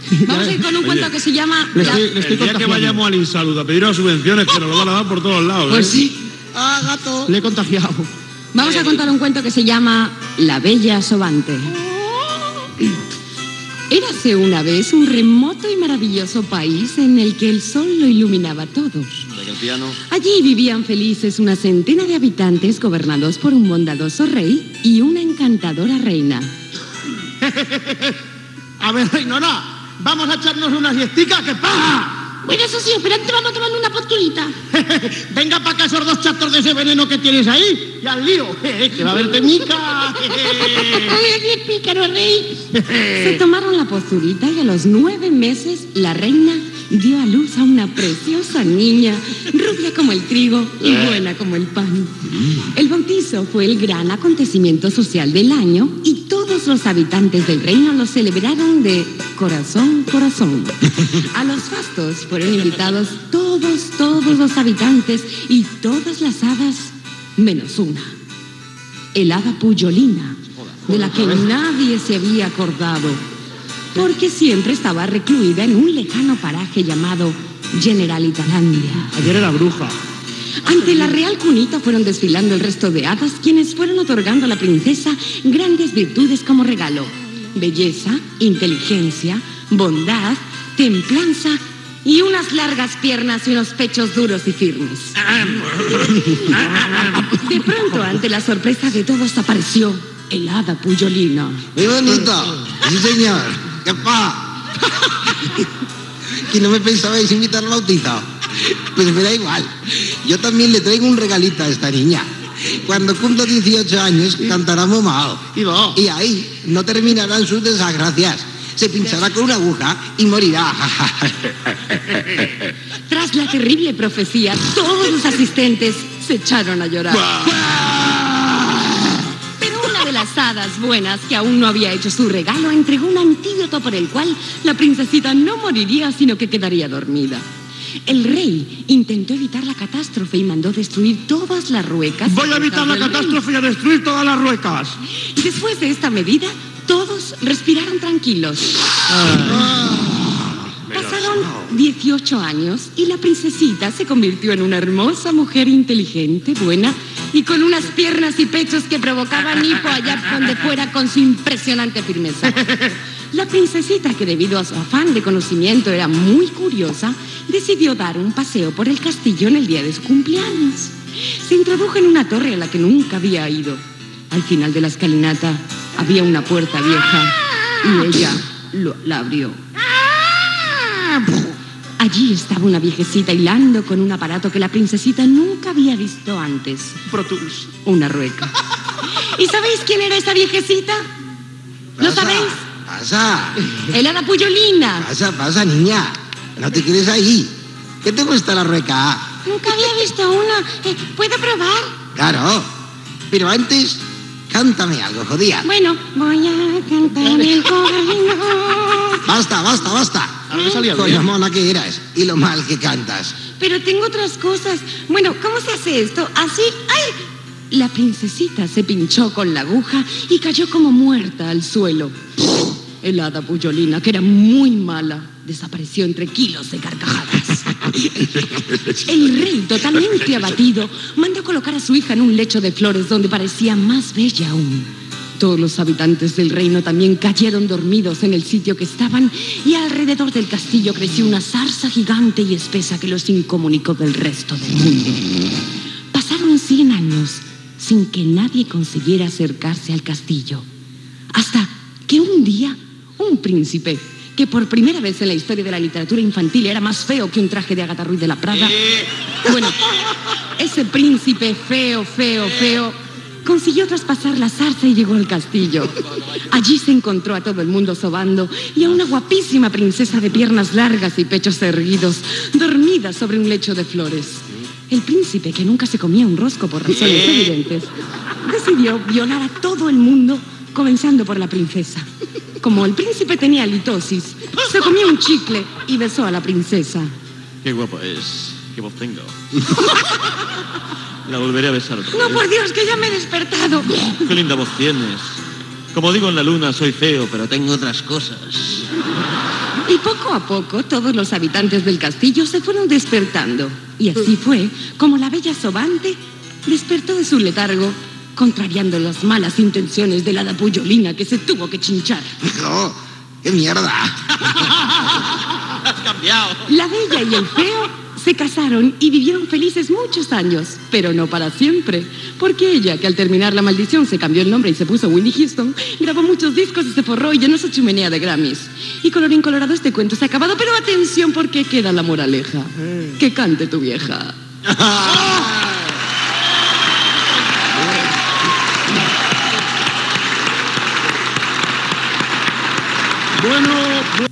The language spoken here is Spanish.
Vamos a ir con un cuento que se llama... El día que vayamos al Insalud a pedir las subvenciones, que nos lo van a dar por todos lados. Pues sí. ¡Ah, gato! Le he contagiado. Vamos a contar un cuento que se llama La Bella Sobante. Érase una vez un remoto y maravilloso país en el que el sol lo iluminaba todo. Allí vivían felices una centena de habitantes gobernados por un bondadoso rey y una encantadora reina. A ver, Ainhoa, vamos a echarnos una siestica, ¿qué pasa? Bueno, eso sí, espérate, vamos a tomar una posturita. Venga para acá esos 2 chatos de ese veneno que tienes ahí y al lío, que va a haber teñica. ¡Ay, pícaro rey! Se tomaron la posturita y a los 9 meses la reina dio a luz a una preciosa niña, rubia como el trigo y buena como el pan. El bautizo fue el gran acontecimiento social del año y todos los habitantes del reino lo celebraron de corazón, corazón. A los fastos fueron invitados todos los habitantes y todas las hadas, menos una. El hada Puyolina, de la que nadie se había acordado, porque siempre estaba recluida en un lejano paraje llamado Generalitalandia. Ayer era bruja. Ante la real cunita fueron desfilando el resto de hadas, quienes fueron otorgando a la princesa grandes virtudes como regalo: belleza, inteligencia, bondad, templanza y unas largas piernas y unos pechos duros y firmes. De pronto, ante la sorpresa de todos, apareció el hada Puyolina. Muy bonito. Sí, señor. ¿Qué pa? ¿Que no me pensabais invitar al bautizo? Pues me da igual. Yo también le traigo un regalito a esta niña. Cuando cumpla 18 años, cantará momao. Y ahí no terminarán sus desgracias. Se pinchará con una aguja y morirá. Tras la terrible profecía, todos los asistentes se echaron a llorar. Pero una de las hadas buenas, que aún no había hecho su regalo, entregó un antídoto por el cual la princesita no moriría, sino que quedaría dormida. El rey intentó evitar la catástrofe y mandó destruir todas las ruecas. Voy a evitar la catástrofe y a destruir todas las ruecas. Y después de esta medida, todos respiraron tranquilos. Pasaron 18 años y la princesita se convirtió en una hermosa mujer inteligente, buena y con unas piernas y pechos que provocaban hipo allá donde fuera con su impresionante firmeza. La princesita, que debido a su afán de conocimiento era muy curiosa, decidió dar un paseo por el castillo en el día de su cumpleaños. Se introdujo en una torre a la que nunca había ido. Al final de la escalinata había una puerta vieja y ella la abrió. Allí estaba una viejecita hilando con un aparato que la princesita nunca había visto antes. Pro Tools. Una rueca. ¿Y sabéis quién era esa viejecita? ¿Lo sabéis? Pasa. El hada Puyolina. Pasa, niña. No te quedes ahí. ¿Qué te cuesta la rueca? Nunca había visto una. ¿Puedo probar? Claro. Pero antes, cántame algo, jodía. Bueno, voy a cantar el corrido. Basta. Ahora me salía Con bien. la mona que eras y lo mal que cantas. Pero tengo otras cosas. Bueno, ¿cómo se hace esto? ¿Así? ¡Ay! La princesita se pinchó con la aguja y cayó como muerta al suelo. El hada Puyolina, que era muy mala, desapareció entre kilos de carcajadas. El rey, totalmente abatido, mandó colocar a su hija en un lecho de flores donde parecía más bella aún. Todos los habitantes del reino también cayeron dormidos en el sitio que estaban y alrededor del castillo creció una zarza gigante y espesa que los incomunicó del resto del mundo. Pasaron 100 años sin que nadie consiguiera acercarse al castillo. Hasta que un día, un príncipe, que por primera vez en la historia de la literatura infantil era más feo que un traje de Agatha Ruiz de la Prada. Bueno, ese príncipe feo, consiguió traspasar la zarza y llegó al castillo. Allí se encontró a todo el mundo sobando y a una guapísima princesa de piernas largas y pechos erguidos, dormida sobre un lecho de flores. El príncipe, que nunca se comía un rosco por razones evidentes, decidió violar a todo el mundo, comenzando por la princesa. Como el príncipe tenía litosis, se comió un chicle y besó a la princesa. Qué guapa es. Qué voz tengo. La volveré a besar otra vez. No, por Dios, que ya me he despertado. Qué linda voz tienes. Como digo en la luna, soy feo, pero tengo otras cosas. Y poco a poco todos los habitantes del castillo se fueron despertando. Y así fue como la bella Sobante despertó de su letargo, contrariando las malas intenciones de la hada Puyolina, que se tuvo que chinchar. No, qué mierda. Has cambiado. La bella y el feo se casaron y vivieron felices muchos años, pero no para siempre, porque ella, que al terminar la maldición se cambió el nombre y se puso Winnie Houston, grabó muchos discos y se forró y llenó su chimenea de Grammys. Y colorín colorado, este cuento se ha acabado, pero atención porque queda la moraleja. Que cante tu vieja. Bueno,